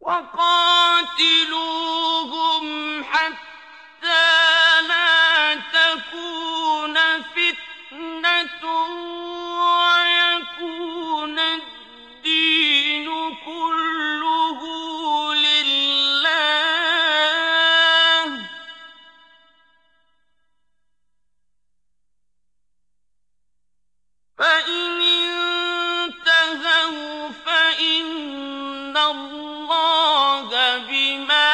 وقاتلوهم حتى لا تكون فتنة ويكون الدين كله لله. فإن انتهوا فإن الله بما